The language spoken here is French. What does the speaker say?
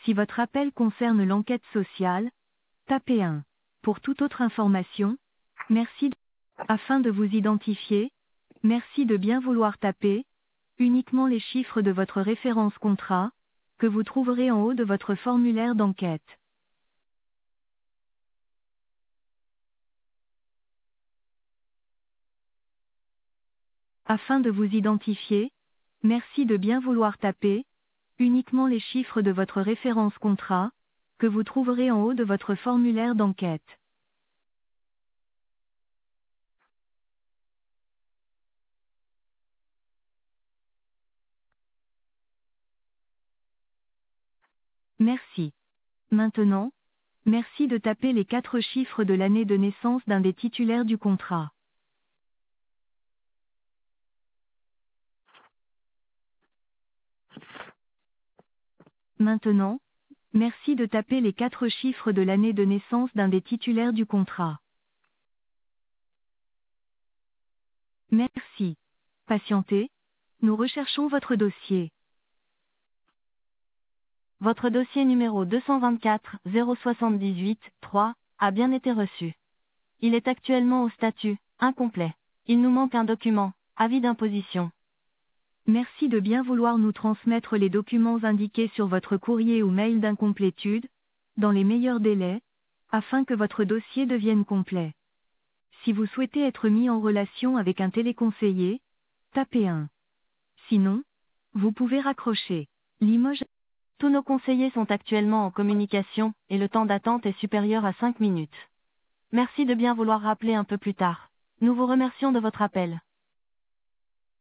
Si votre appel concerne l'enquête sociale, tapez 1. Pour toute autre information, merci. Afin de vous identifier, merci de bien vouloir taper uniquement les chiffres de votre référence contrat, que vous trouverez en haut de votre formulaire d'enquête. Afin de vous identifier, merci de bien vouloir taper uniquement les chiffres de votre référence contrat, que vous trouverez en haut de votre formulaire d'enquête. Merci. Maintenant, merci de taper les 4 chiffres de l'année de naissance d'un des titulaires du contrat. Maintenant, merci de taper les 4 chiffres de l'année de naissance d'un des titulaires du contrat. Merci. Patientez, nous recherchons votre dossier. Votre dossier numéro 224 078 3 a bien été reçu. Il est actuellement au statut incomplet. Il nous manque un document, avis d'imposition. Merci de bien vouloir nous transmettre les documents indiqués sur votre courrier ou mail d'incomplétude, dans les meilleurs délais, afin que votre dossier devienne complet. Si vous souhaitez être mis en relation avec un téléconseiller, tapez 1. Sinon, vous pouvez raccrocher. Limoges. Tous nos conseillers sont actuellement en communication, et le temps d'attente est supérieur à 5 minutes. Merci de bien vouloir rappeler un peu plus tard. Nous vous remercions de votre appel.